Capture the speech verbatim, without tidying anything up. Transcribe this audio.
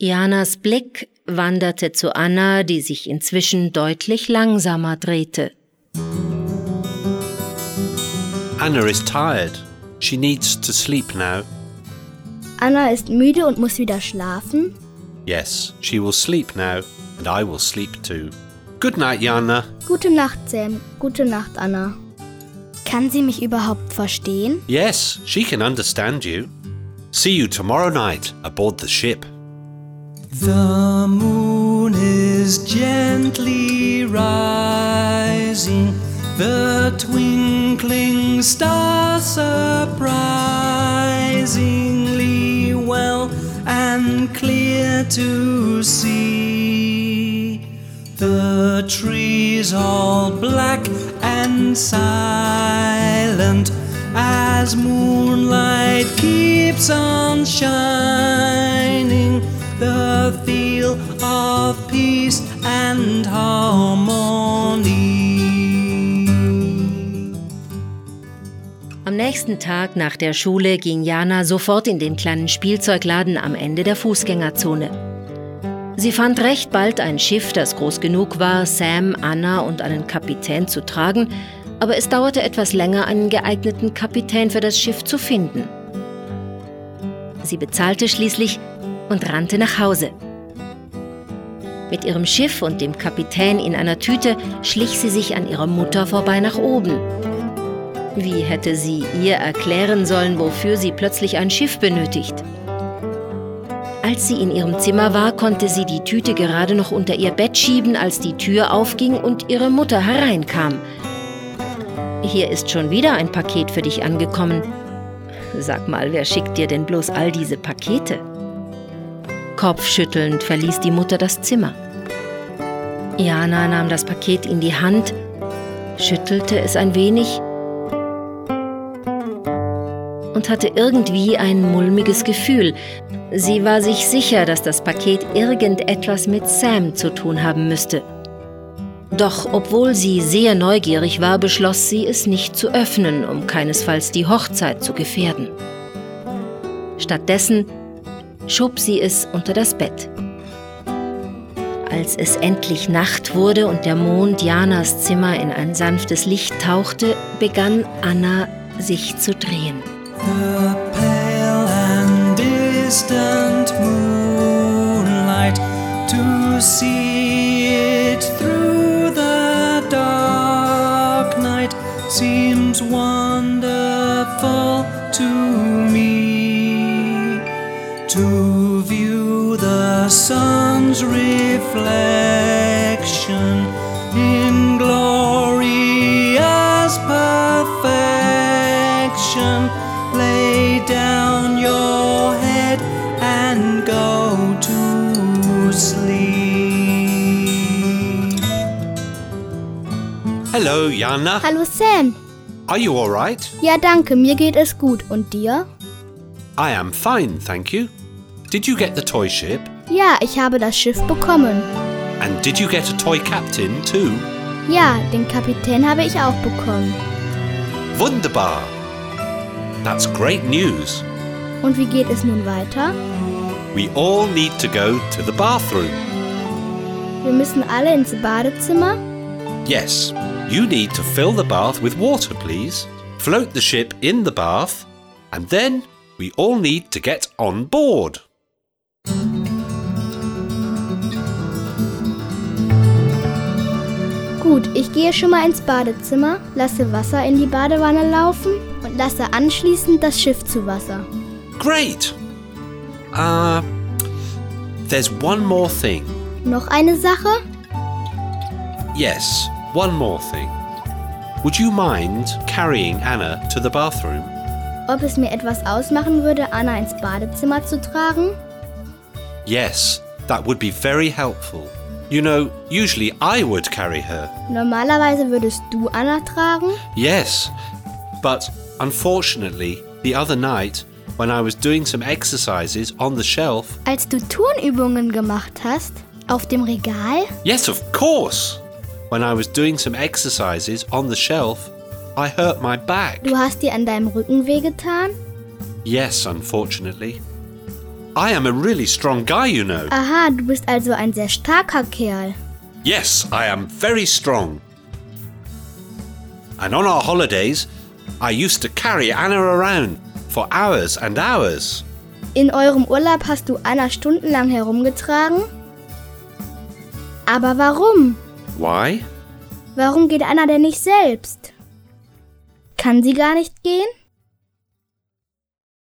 Janas Blick wanderte zu Anna, die sich inzwischen deutlich langsamer drehte. Anna is tired. She needs to sleep now. Anna ist müde und muss wieder schlafen? Yes, she will sleep now, and I will sleep too. Good night, Jana. Gute Nacht, Sam. Gute Nacht, Anna. Kann sie mich überhaupt verstehen? Yes, she can understand you. See you tomorrow night aboard the ship. The moon is gently rising, the twinkling stars surprisingly well and clear to see. The trees all black and silent as moonlight keeps on shining. The feel of peace and harmony. Am nächsten Tag nach der Schule ging Jana sofort in den kleinen Spielzeugladen am Ende der Fußgängerzone. Sie fand recht bald ein Schiff, das groß genug war, Sam, Anna und einen Kapitän zu tragen, aber es dauerte etwas länger, einen geeigneten Kapitän für das Schiff zu finden. Sie bezahlte schließlich und rannte nach Hause. Mit ihrem Schiff und dem Kapitän in einer Tüte schlich sie sich an ihrer Mutter vorbei nach oben. Wie hätte sie ihr erklären sollen, wofür sie plötzlich ein Schiff benötigt? Als sie in ihrem Zimmer war, konnte sie die Tüte gerade noch unter ihr Bett schieben, als die Tür aufging und ihre Mutter hereinkam. »Hier ist schon wieder ein Paket für dich angekommen. Sag mal, wer schickt dir denn bloß all diese Pakete?« Kopfschüttelnd verließ die Mutter das Zimmer. Jana nahm das Paket in die Hand, schüttelte es ein wenig und hatte irgendwie ein mulmiges Gefühl. Sie war sich sicher, dass das Paket irgendetwas mit Sam zu tun haben müsste. Doch obwohl sie sehr neugierig war, beschloss sie, es nicht zu öffnen, um keinesfalls die Hochzeit zu gefährden. Stattdessen schob sie es unter das Bett. Als es endlich Nacht wurde und der Mond Janas Zimmer in ein sanftes Licht tauchte, begann Anna sich zu drehen. The pale and distant moonlight, to see it through the dark night seems wonderful to me. To view the sun's reflection in glorious perfection, lay down your head and go to sleep. Hello, Jana. Hallo Sam. Are you all right? Ja, danke, mir geht es gut. Und dir? I am fine, thank you. Did you get the toy ship? Ja, ich habe das Schiff bekommen. And did you get a toy captain too? Ja, den Kapitän habe ich auch bekommen. Wunderbar! That's great news. Und wie geht es nun weiter? We all need to go to the bathroom. Wir müssen alle ins Badezimmer? Yes, you need to fill the bath with water, please. Float the ship in the bath, and then we all need to get on board. Gut, ich gehe schon mal ins Badezimmer, lasse Wasser in die Badewanne laufen und lasse anschließend das Schiff zu Wasser. Great! Uh, there's one more thing. Noch eine Sache? Yes, one more thing. Would you mind carrying Anna to the bathroom? Ob es mir etwas ausmachen würde, Anna ins Badezimmer zu tragen? Yes, that would be very helpful. You know, usually I would carry her. Normalerweise würdest du Anna tragen? Yes, but unfortunately, the other night, when I was doing some exercises on the shelf... Als du Turnübungen gemacht hast? Auf dem Regal? Yes, of course! When I was doing some exercises on the shelf, I hurt my back. Du hast dir an deinem Rücken wehgetan? Yes, unfortunately. I am a really strong guy, you know. Aha, du bist also ein sehr starker Kerl. Yes, I am very strong. And on our holidays, I used to carry Anna around for hours and hours. In eurem Urlaub hast du Anna stundenlang herumgetragen? Aber warum? Why? Warum geht Anna denn nicht selbst? Kann sie gar nicht gehen?